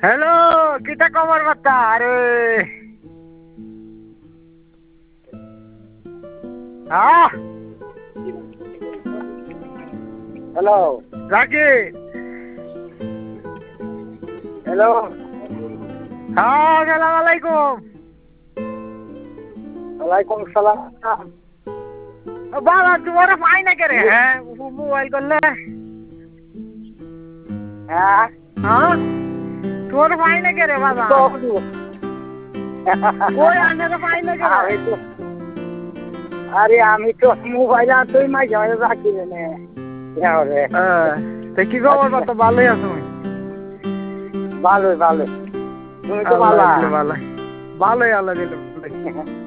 Hello, কিটা খবর বার্তা? আরে হ্যাঁ, হ্যালো রাকি। হ্যালো হ্যাঁ, সালাম আলাইকুম। ওয়ালাইকুম সালাম। বাবা তোমার পাই না কে রে? হ্যাঁ, মোবাইল করলে হ্যাঁ হ্যাঁ, তোমার পাই না কে রে বাবা? ওই আন্ধারে পাই না কে রে? আমি তো আরে আমি তো মোবাইল তুই মাঝে মাঝে রাখি নে তা কি খবর বার্তা? ভালোই আছো? ভালো ভালো তুমি তো আল্লাহ ভালো দিলে ভালোই, ভালোই আল্লাহ দিলে ভালোই।